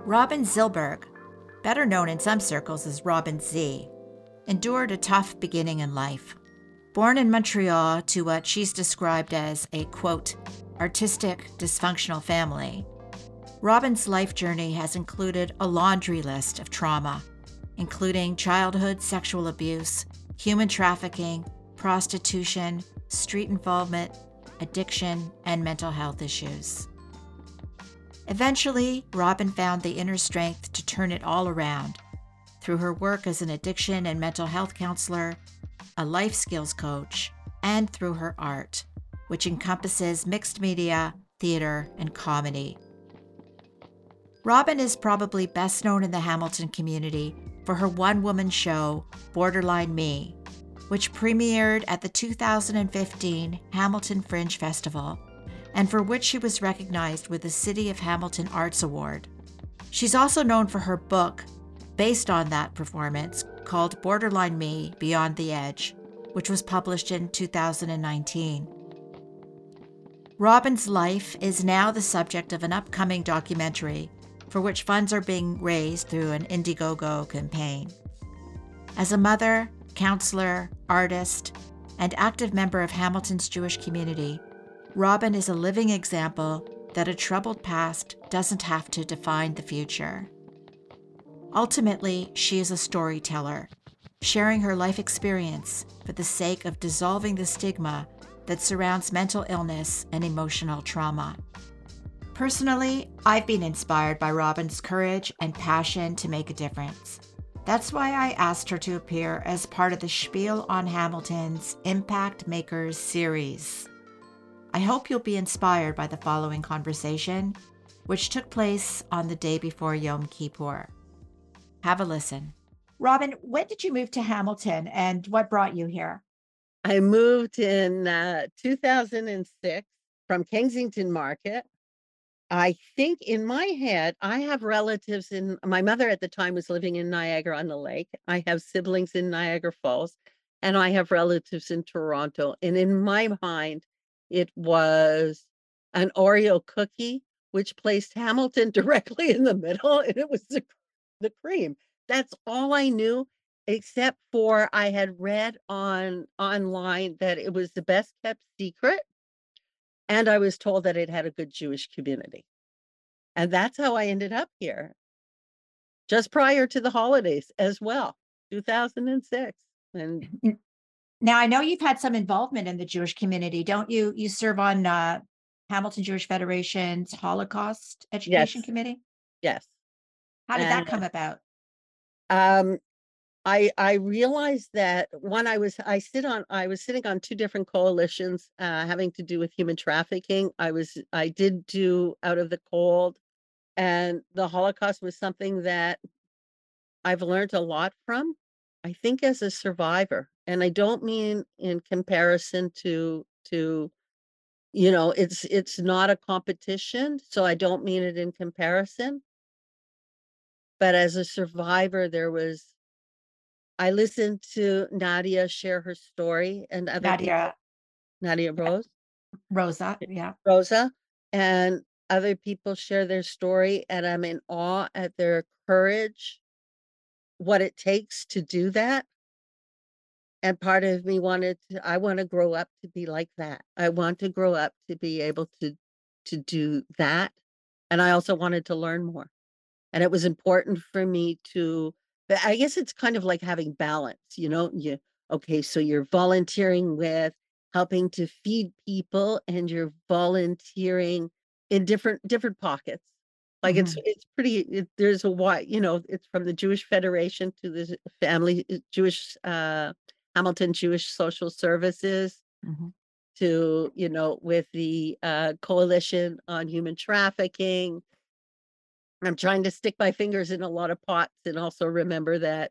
Robin Zillberg, better known in some circles as Robin Z, endured a tough beginning in life. Born in Montreal to what she's described as a, quote, artistic, dysfunctional family, Robin's life journey has included a laundry list of trauma, including childhood sexual abuse, human trafficking, prostitution, street involvement, addiction, and mental health issues. Eventually, Robin found the inner strength to turn it all around through her work as an addiction and mental health counselor, a life skills coach, and through her art, which encompasses mixed media, theater, and comedy. Robin is probably best known in the Hamilton community for her one-woman show, Borderline Me, which premiered at the 2015 Hamilton Fringe Festival, and for which she was recognized with the City of Hamilton Arts Award. She's also known for her book, based on that performance, called Borderline Me: Beyond the Edge, which was published in 2019. Robin's life is now the subject of an upcoming documentary for which funds are being raised through an Indiegogo campaign. As a mother, counselor, artist, and active member of Hamilton's Jewish community, Robin is a living example that a troubled past doesn't have to define the future. Ultimately, she is a storyteller, sharing her life experience for the sake of dissolving the stigma that surrounds mental illness and emotional trauma. Personally, I've been inspired by Robin's courage and passion to make a difference. That's why I asked her to appear as part of the Spiel on Hamilton's Impact Makers series. I hope you'll be inspired by the following conversation, which took place on the day before Yom Kippur. Have a listen. Robin, when did you move to Hamilton and what brought you here? I moved in 2006 from Kensington Market. I think in my head, I have relatives my mother at the time was living in Niagara-on-the-Lake. I have siblings in Niagara Falls, and I have relatives in Toronto. And in my mind, it was an Oreo cookie, which placed Hamilton directly in the middle, and it was the cream. That's all I knew, except for I had read online that it was the best kept secret, and I was told that it had a good Jewish community. And that's how I ended up here, just prior to the holidays as well, 2006. And Now, I know you've had some involvement in the Jewish community, don't you? You serve on Hamilton Jewish Federation's Holocaust Education yes, Committee. yes. How did that And come about? um, I realized that when I was sitting on two different coalitions having to do with human trafficking. I did do Out of the Cold, and the Holocaust was something that I've learned a lot from, I think, as a survivor. And I don't mean in comparison to it's not a competition, so I don't mean it in comparison. But as a survivor, I listened to Nadia share her story and other people, Nadia, Nadia Rose, Rosa, yeah. Rosa, and other people share their story, and I'm in awe at their courage, what it takes to do that. And part of me I wanna grow up to be like that. I want to grow up to be able to do that, and I also wanted to learn more. And it was important for me but I guess it's kind of like having balance, okay, so you're volunteering with helping to feed people, and you're volunteering in different pockets. Like, Mhm. it's pretty there's a wide, it's from the Jewish Federation to the family Jewish, Hamilton Jewish Social Services Mhm. to, with the, Coalition on Human Trafficking. I'm trying to stick my fingers in a lot of pots and also remember that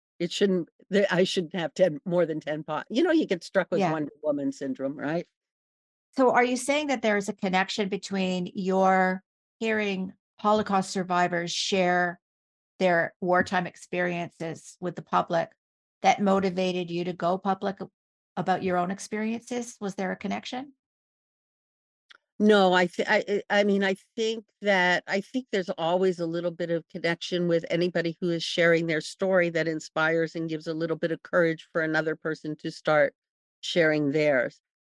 I shouldn't have 10 more than 10 pot. You get struck with Yeah. Wonder Woman syndrome, right? So are you saying that there's a connection between your hearing Holocaust survivors share their wartime experiences with the public that motivated you to go public about your own experiences? Was there a connection? No, I mean, I think there's always a little bit of connection with anybody who is sharing their story that inspires and gives a little bit of courage for another person to start sharing theirs.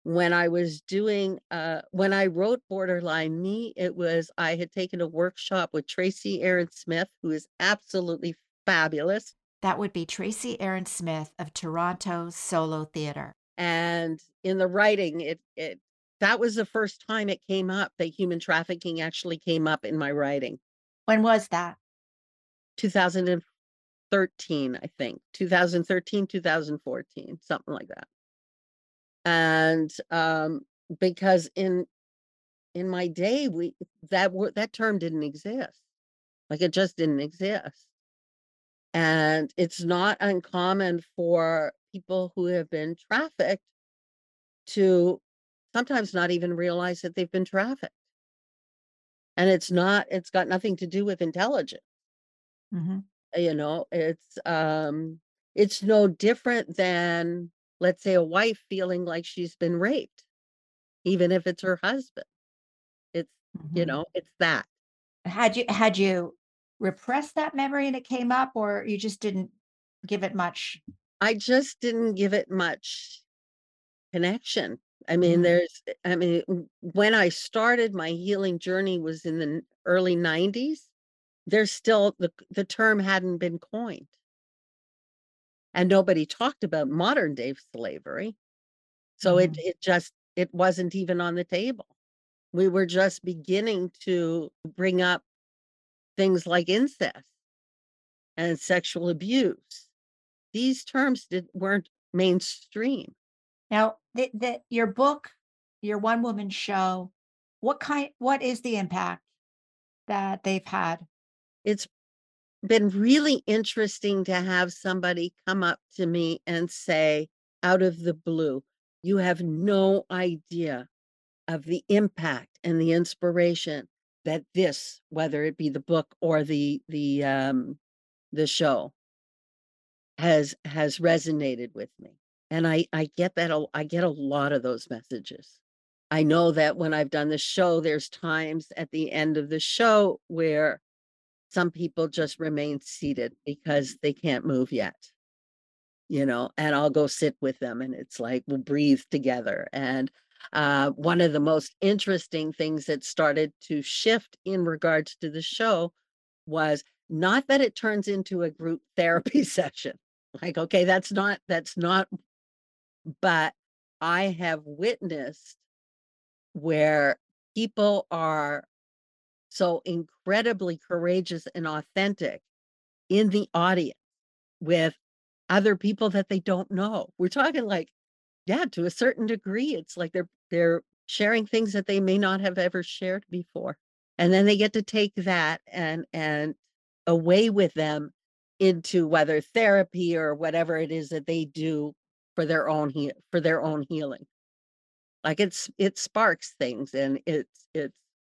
When I wrote Borderline Me, I had taken a workshop with Tracy Aaron Smith, who is absolutely fabulous. That would be Tracy Aaron Smith of Toronto Solo Theatre. And in the writing, that was the first time it came up that human trafficking actually came up in my writing. When was that? 2013, I think. 2013, 2014, something like that. And because in my day, that term didn't exist. Like it just didn't exist. And it's not uncommon for people who have been trafficked to sometimes not even realize that they've been trafficked. And it's got nothing to do with intelligence. Mhm. You know, it's no different than, let's say, a wife feeling like she's been raped, even if it's her husband. It's, Mhm. it's that. Had you repressed that memory and it came up, or you just didn't give it much? I just didn't give it much connection. Mhm. When I started my healing journey was in the early 90s. There's still the term hadn't been coined, and nobody talked about modern day slavery. So Mhm. it wasn't even on the table. We were just beginning to bring up things like incest and sexual abuse. These terms weren't mainstream. Now, your book, your one woman show, what is the impact that they've had? It's been really interesting to have somebody come up to me and say, out of the blue, you have no idea of the impact and the inspiration that this, whether it be the book or the show, has resonated with me. And I get I get a lot of those messages. I know that when I've done the show, there's times at the end of the show where some people just remain seated because they can't move yet, and I'll go sit with them and it's like we'll breathe together. And one of the most interesting things that started to shift in regards to the show was not that it turns into a group therapy session. Like, okay, that's not, but I have witnessed where people are so incredibly courageous and authentic in the audience with other people that they don't know. We're talking like, yeah, to a certain degree, it's like they're sharing things that they may not have ever shared before. And then they get to take that and away with them into whether therapy or whatever it is that they do for their own healing. Like it sparks things, and it's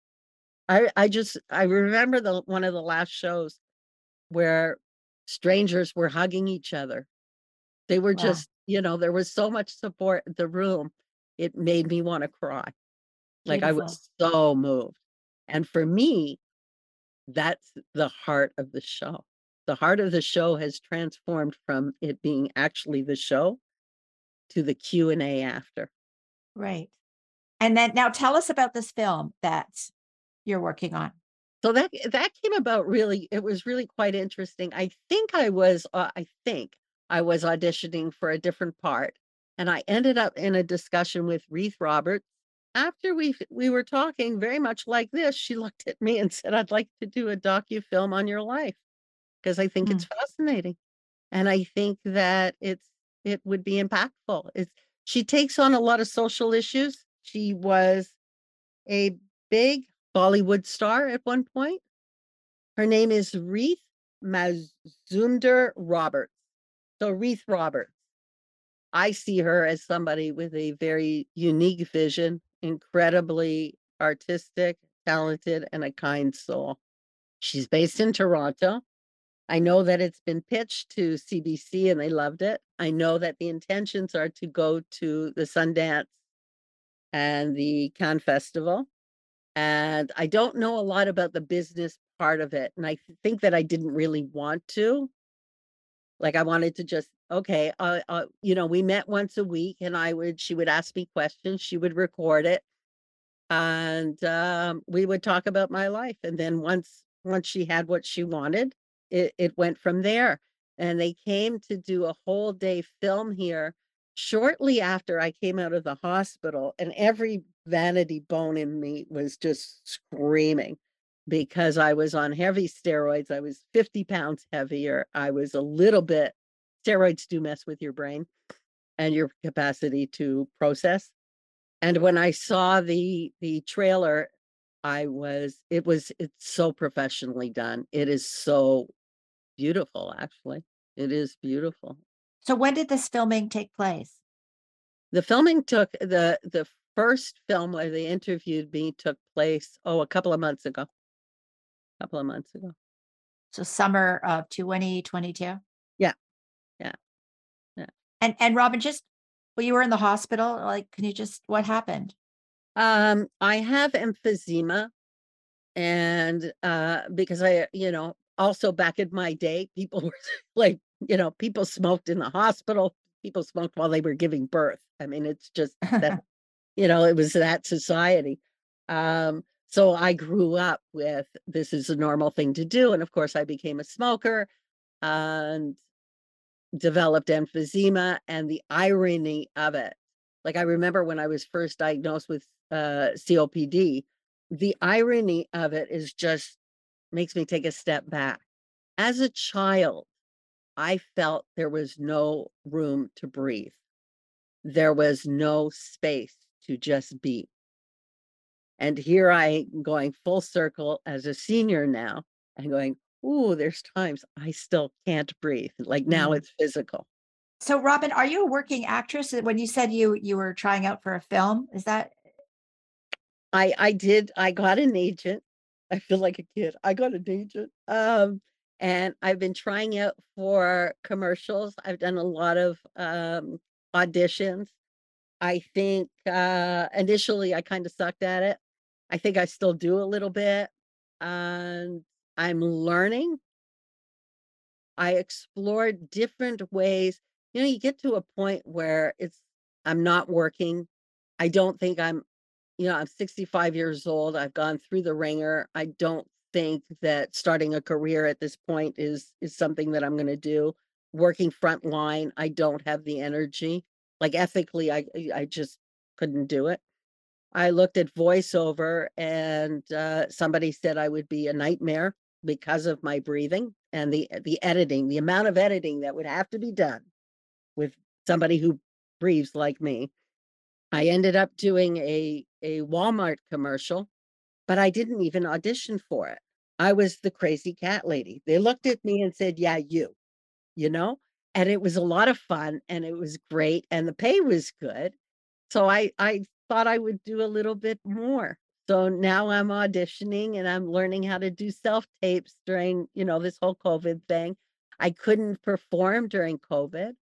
I remember the one of the last shows where strangers were hugging each other. They were Wow, just, there was so much support in the room. It made me want to cry. Like I beautiful. was so moved. And for me, that's the heart of the show. The heart of the show has transformed from it being actually the show to the Q&A after. Right. And then now tell us about this film that you're working on. So that came about really, it was really quite interesting. I think I was auditioning for a different part, and I ended up in a discussion with Reith Roberts. After we were talking very much like this, she looked at me and said, "I'd like to do a docu-film on your life because I think Hmm. it's fascinating, and I think that it would be impactful." She takes on a lot of social issues. She was a big Bollywood star at one point. Her name is Reith Mazumder Roberts. So Reith Roberts. I see her as somebody with a very unique vision, incredibly artistic, talented, and a kind soul. She's based in Toronto. I know that it's been pitched to CBC and they loved it. I know that the intentions are to go to the Sundance and the Cannes Festival. And I don't know a lot about the business part of it. And I think that I didn't really want to. Like I wanted to just, okay, we met once a week and she would ask me questions, she would record it, and we would talk about my life. And then once she had what she wanted, it went from there. And they came to do a whole day film here shortly after I came out of the hospital, and every vanity bone in me was just screaming because I was on heavy steroids. I was 50 pounds heavier. I was a little bit, steroids do mess with your brain and your capacity to process. And when I saw the trailer, it's so professionally done. It is so beautiful, actually. It is beautiful. So when did this filming take place? The filming took the first film where they interviewed me took place, a couple of months ago. A couple of months ago. So summer of 2022? Yeah, yeah, yeah. And Robin, just well, you were in the hospital, like, can you just what happened? I have emphysema, and because also back in my day, people were like, people smoked in the hospital, people smoked while they were giving birth. I mean, it's just that, it was that society. So I grew up with this is a normal thing to do. And of course, I became a smoker and developed emphysema, and the irony of it. Like I remember when I was first diagnosed with COPD, the irony of it is just makes me take a step back. As a child, I felt there was no room to breathe. There was no space to just be. And here I am going full circle as a senior now and going, ooh, there's times I still can't breathe. Like now Mm. it's physical. So Robin, are you a working actress? When you said you were trying out for a film, is that I got an agent. I feel like a kid. I got an agent. And I've been trying out for commercials. I've done a lot of auditions. I think initially I kind of sucked at it. I think I still do a little bit. And I'm learning. I explored different ways. You get to a point where I'm not working. I don't think I'm 65 years old. I've gone through the ringer. I don't think that starting a career at this point is something that I'm going to do. Working front line, I don't have the energy. Like ethically, I just couldn't do it. I looked at voiceover, and somebody said I would be a nightmare because of my breathing and the editing, the amount of editing that would have to be done with somebody who breathes like me. I ended up doing a Walmart commercial, but I didn't even audition for it. I was the crazy cat lady. They looked at me and said, "Yeah, you know?" And it was a lot of fun and it was great and the pay was good. So I thought I would do a little bit more. So now I'm auditioning and I'm learning how to do self-tapes during, this whole COVID thing. I couldn't perform during COVID.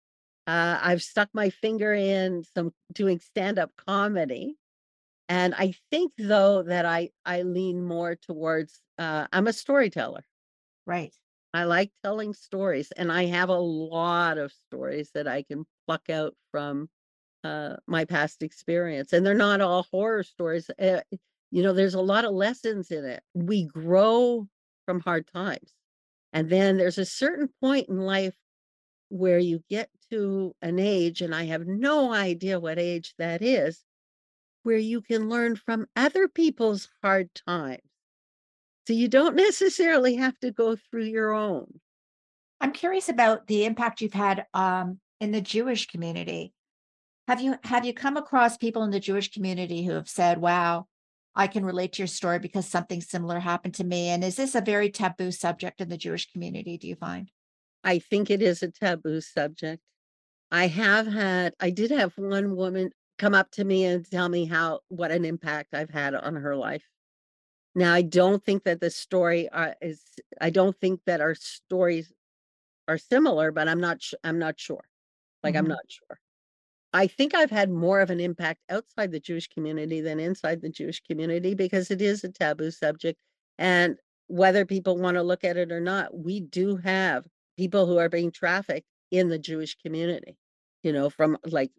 I've stuck my finger in some doing stand-up comedy. And I think though that I lean more towards I'm a storyteller. right? I like telling stories, and I have a lot of stories that I can pluck out from my past experience. And they're not all horror stories. There's a lot of lessons in it. We grow from hard times. And then there's a certain point in life where you get to an age, and I have no idea what age that is, where you can learn from other people's hard times. So you don't necessarily have to go through your own. I'm curious about the impact you've had in the Jewish community. Have you come across people in the Jewish community who have said, "Wow, I can relate to your story because something similar happened to me"? And is this a very taboo subject in the Jewish community, do you find? I think it is a taboo subject. I did have one woman come up to me and tell me what an impact I've had on her life. Now, I don't think that I don't think that our stories are similar, but I'm not sure. Like, I'm Mhm. not sure. I think I've had more of an impact outside the Jewish community than inside the Jewish community because it is a taboo subject. And whether people want to look at it or not, we do have people who are being trafficked in the Jewish community. From like,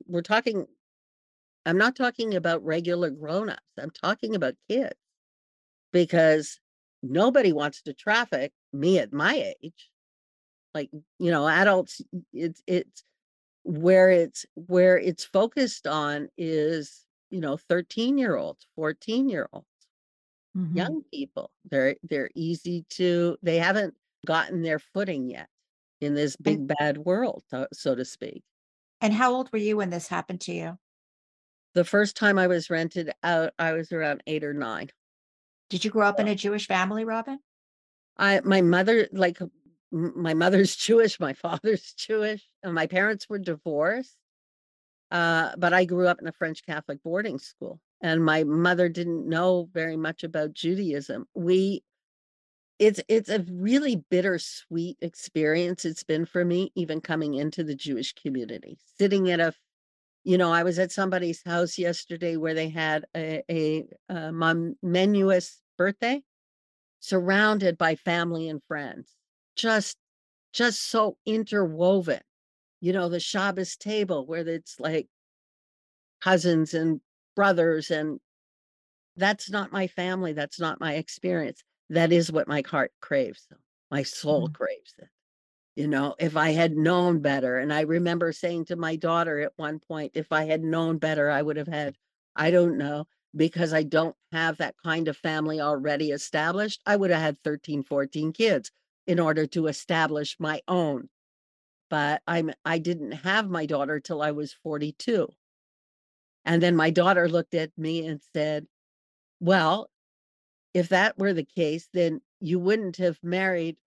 I'm not talking about regular grown-ups. I'm talking about kids because nobody wants to traffic me at my age. Like, adults, it's where it's focused on is 13-year-olds, 14-year-olds, Hmm. young people. They're easy to they haven't gotten their footing yet in this And big bad world, so to speak. and how old were you when this happened to you? The first time I was rented out, I was around 8 or 9. Did you grow up in a Jewish family, Robin? My mother, like, my mother's Jewish, my father's Jewish, and my parents were divorced. But I grew up in a French Catholic boarding school, and my mother didn't know very much about Judaism. It's a really bittersweet experience it's been for me, even coming into the Jewish community. Sitting at I was at somebody's house yesterday where they had a monuous birthday, surrounded by family and friends, just just so interwoven. The Shabbos table where it's like cousins and brothers, and that's not my family, that's not my experience. That is what my heart craves, though. My soul Mhm. craves it. If I had known better, and I remember saying to my daughter at one point, if I had known better, I would have had, I don't know, because I don't have that kind of family already established. I would have had 13, 14 kids in order to establish my own. But I didn't have my daughter till I was 42. And then my daughter looked at me and said, well, if that were the case, then you wouldn't have married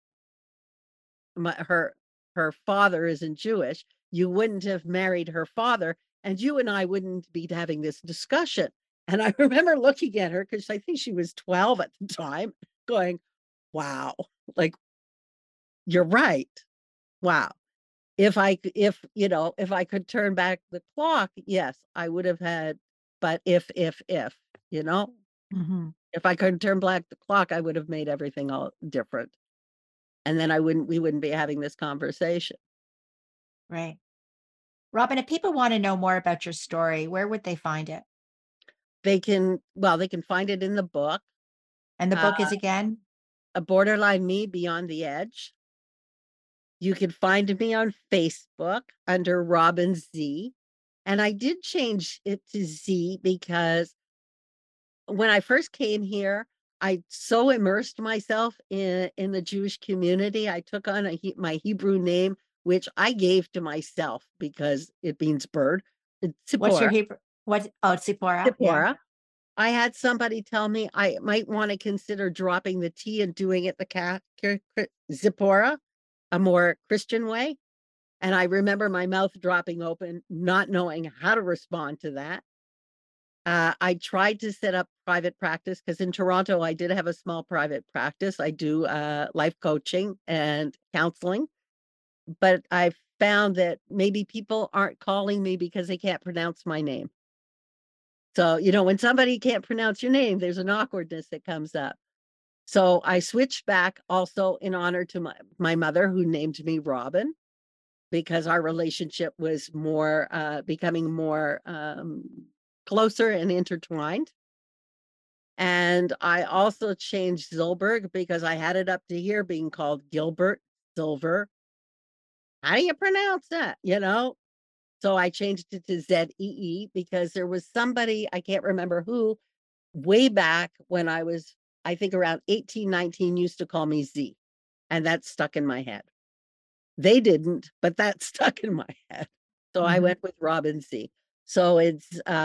her father isn't Jewish. You wouldn't have married her father, and you and I wouldn't be having this discussion. And I remember looking at her because I think she was 12 at the time, going, wow, like, you're right. Wow. If I could turn back the clock, yes, I would have had, but if, you know, Mhm. if I could turn back the clock, I would have made everything all different. And then we wouldn't be having this conversation. Right. Robin, if people want to know more about your story, where would they find it? They can find it in the book, And the uh, book is again? A Borderline Me Beyond the Edge. You can find me on Facebook under Robin Z. And I did change it to Z because when I first came here, I so immersed myself in the Jewish community. I took on my Hebrew name, which I gave to myself because it means bird. It's What's your Tzipora. Hebrew? What? Oh, Sephora. Yeah. Tzipora. I had somebody tell me I might want to consider dropping the T and doing it the Zipporah, a more Christian way. And I remember my mouth dropping open, not knowing how to respond to that. I tried to set up private practice because in Toronto, I did have a small private practice. I do life coaching and counseling, but I found that maybe people aren't calling me because they can't pronounce my name. So, when somebody can't pronounce your name, there's an awkwardness that comes up. So I switched back also in honor to my mother who named me Robin because our relationship was more becoming more closer and intertwined. And I also changed Zilberg because I had it up to here being called Gilbert Silver. How do you pronounce that? So I changed it to ZEE because there was somebody, I can't remember who, way back when I was, I think around 18, 19, used to call me Z. And that stuck in my head. They didn't, but that stuck in my head. So I Mhm. went with Robin Z. So it's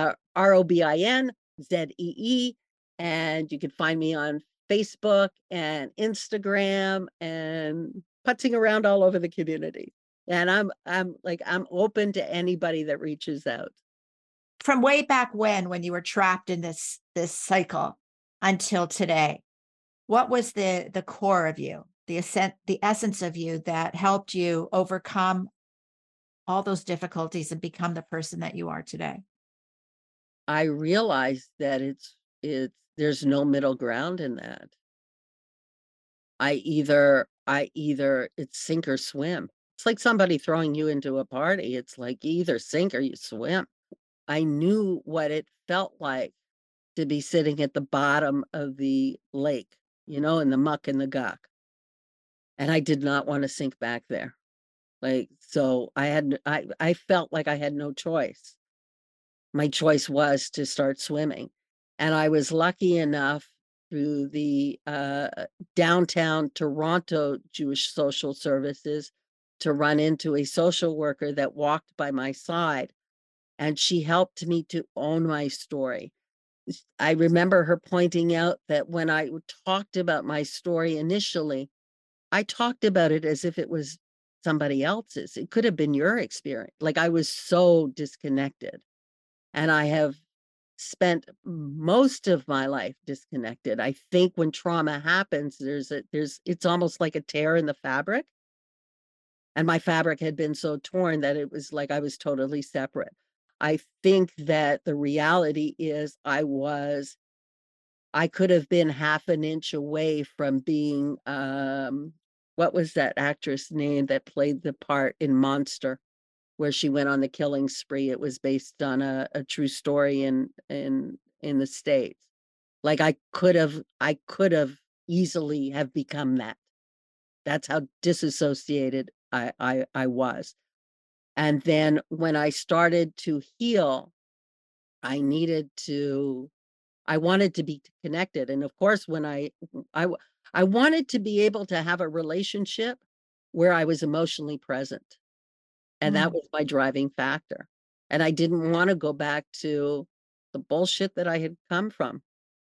ROBINZEE. And you can find me on Facebook and Instagram and putzing around all over the community. And I'm open to anybody that reaches out. From way back when you were trapped in this cycle until today, what was the core of you, the essence of you that helped you overcome all those difficulties and become the person that you are today? I realized that there's no middle ground in that. I either it's sink or swim. It's like somebody throwing you into a party. It's like you either sink or you swim. I knew what it felt like to be sitting at the bottom of the lake, in the muck and the guck. And I did not want to sink back there. Like, so I felt like I had no choice. My choice was to start swimming. And I was lucky enough through the downtown Toronto Jewish Social Services to run into a social worker that walked by my side, and she helped me to own my story. I remember her pointing out that when I talked about my story initially, I talked about it as if it was somebody else's. It could have been your experience. Like, I was so disconnected. And I have spent most of my life disconnected. I think when trauma happens, it's almost like a tear in the fabric. And my fabric had been so torn that it was like I was totally separate. I think that the reality is I could have been half an inch away from being, what was that actress name that played the part in Monster, where she went on the killing spree? It was based on a true story in the States. Like, I could have easily have become that. That's how disassociated I was. And then when I started to heal, I needed to I wanted to be connected. And of course, when I I wanted to be able to have a relationship where I was emotionally present. And that Mm, was my driving factor. And I didn't want to go back to the bullshit that I had come from.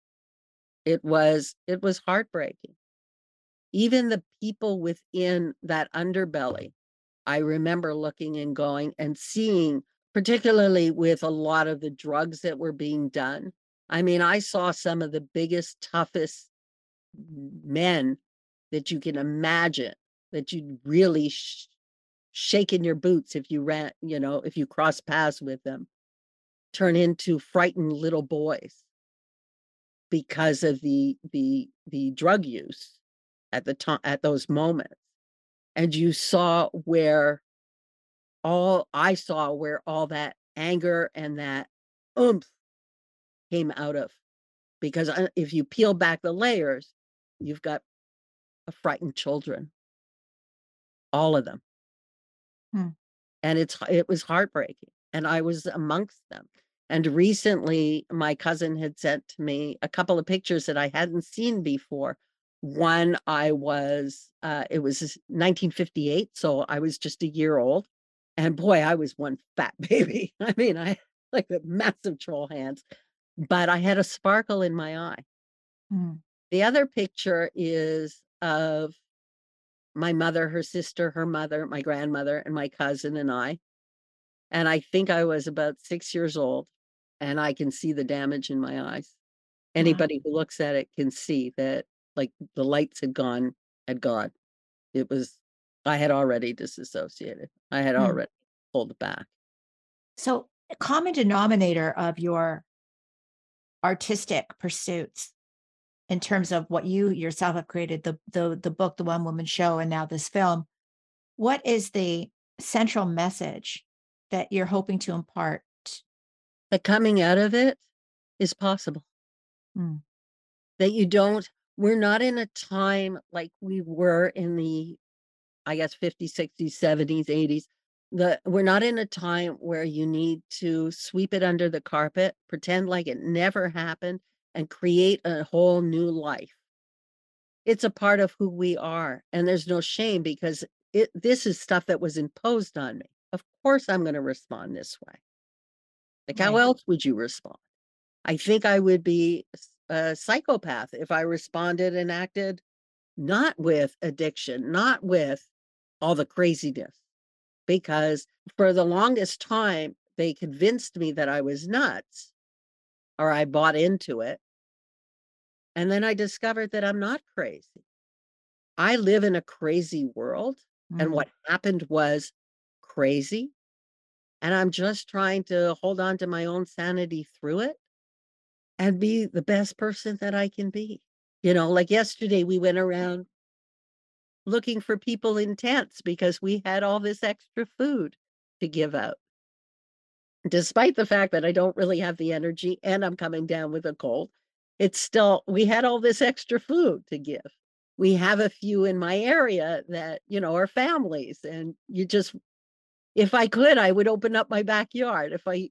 It was heartbreaking. Even the people within that underbelly, I remember looking and going and seeing, particularly with a lot of the drugs that were being done. I mean, I saw some of the biggest, toughest men that you can imagine, that you'd really shake in your boots if you ran, if you cross paths with them, turn into frightened little boys because of the drug use at the time, at those moments. And you saw where all I saw where all that anger and that oomph came out of. Because if you peel back the layers, you've got a frightened children, all of them. mm. And it was heartbreaking, and I was amongst them. And recently, my cousin had sent to me a couple of pictures that I hadn't seen before. One, it was 1958, so I was just a year old, and boy, I was one fat baby. I mean, I like the massive troll hands, but I had a sparkle in my eye. Mm. The other picture is of my mother, her sister, her mother, my grandmother, and my cousin and I. And I think I was about 6 years old, and I can see the damage in my eyes. Wow. Anybody who looks at it can see that, like, the lights had gone. It was I had already disassociated. I had Mm. already pulled back. So, a common denominator of your artistic pursuits in terms of what you yourself have created, the book, The One Woman Show, and now this film, what is the central message that you're hoping to impart? But coming out of it is possible. Mm, That you don't We're not in a time like we were in the, I guess, 50s, 60s, 70s, 80s. We're not in a time where you need to sweep it under the carpet, pretend like it never happened, and create a whole new life. It's a part of who we are, and there's no shame because this is stuff that was imposed on me. Of course, I'm going to respond this way. Like, how right. else would you respond? I think I would be a psychopath if I responded and acted not with addiction, not with all the craziness, because for the longest time, they convinced me that I was nuts or I bought into it. And then I discovered that I'm not crazy. I live in a crazy world. And Mm, what happened was crazy. And I'm just trying to hold on to my own sanity through it and be the best person that I can be. Like yesterday, we went around looking for people in tents because we had all this extra food to give out. Despite the fact that I don't really have the energy and I'm coming down with a cold, it's still, we had all this extra food to give. We have a few in my area that, are families, and if I could, I would open up my backyard. If I,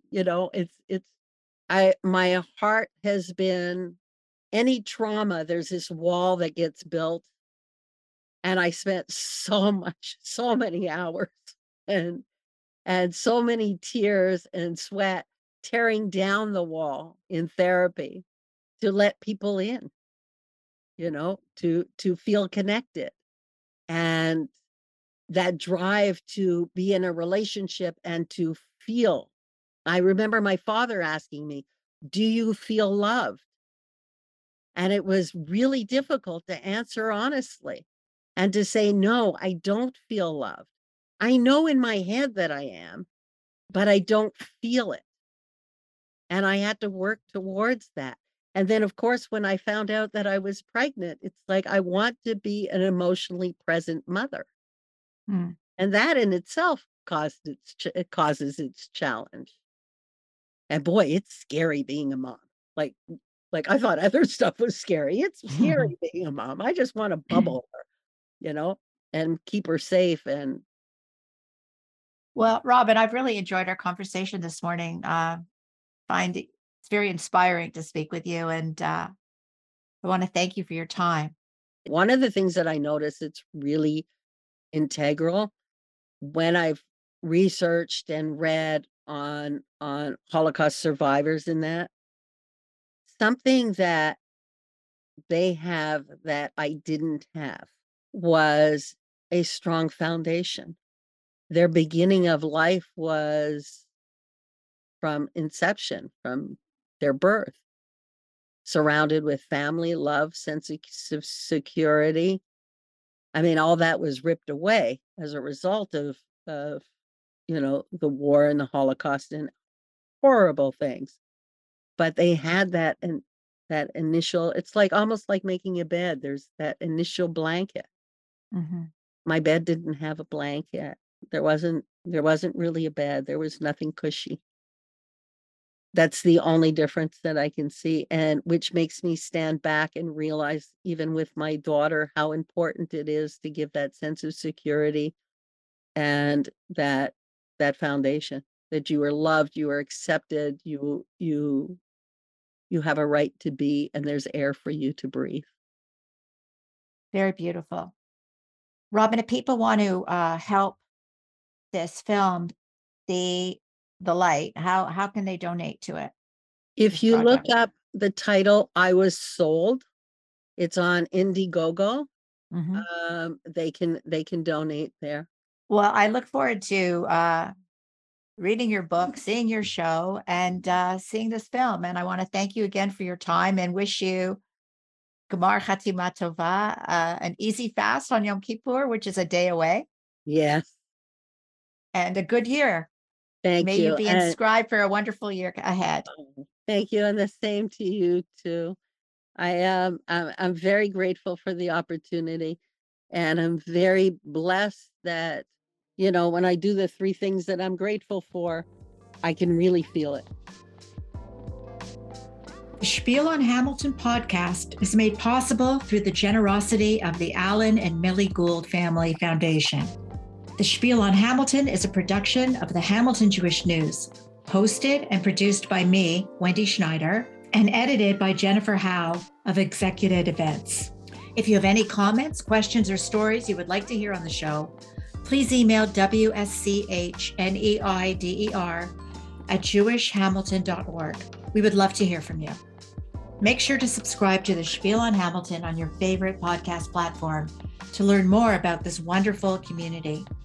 my heart has been, any trauma, there's this wall that gets built, and I spent so many hours and so many tears and sweat tearing down the wall in therapy to let people in, to feel connected. And that drive to be in a relationship and to feel. I remember my father asking me, "Do you feel loved?" And it was really difficult to answer honestly and to say, "No, I don't feel loved. I know in my head that I am, but I don't feel it." And I had to work towards that. And then, of course, when I found out that I was pregnant, it's like, I want to be an emotionally present mother. Mm. And that in itself it causes its challenge. And boy, it's scary being a mom. Like I thought other stuff was scary. It's scary being a mom. I just want to bubble her, and keep her safe. And Well, Robin, I've really enjoyed our conversation this morning. Find it's very inspiring to speak with you, and I want to thank you for your time. one of the things that I notice it's really integral when I've researched and read on Holocaust survivors, in that something that they have that I didn't have was a strong foundation. Their beginning of life was from inception, from their birth, surrounded with family, love, sense of security. I mean, all that was ripped away as a result of the war and the Holocaust and horrible things. But they had that initial, it's like almost like making a bed. There's that initial blanket. Mm-hmm. My bed didn't have a blanket. There wasn't really a bed. There was nothing cushy. That's the only difference that I can see, and which makes me stand back and realize, even with my daughter, how important it is to give that sense of security and that foundation, that you are loved, you are accepted, you have a right to be, and there's air for you to breathe. Very beautiful. Robin, if people want to help this film, the the light, how can they donate to it? If This you look project. up the title, I Was Sold, it's on Indiegogo. Hmm. They can donate there. Well, I look forward to reading your book, seeing your show, and seeing this film. And I want to thank you again for your time and wish you Gemar Chatima Tova, an easy fast on Yom Kippur, which is a day away, Yes, and a good year. thank May you you. be And inscribed for a wonderful year ahead. thank you, and the same to you too. I'm very grateful for the opportunity, and I'm very blessed that, when I do the three things that I'm grateful for, I can really feel it. The Spiel on Hamilton podcast is made possible through the generosity of the Alan and Millie Gould Family Foundation. The Spiel on Hamilton is a production of the Hamilton Jewish News, hosted and produced by me, Wendy Schneider, and edited by Jennifer Howe of Executive Events. If you have any comments, questions, or stories you would like to hear on the show, please email wschneider@jewishhamilton.org. We would love to hear from you. Make sure to subscribe to the Spiel on Hamilton on your favorite podcast platform to learn more about this wonderful community.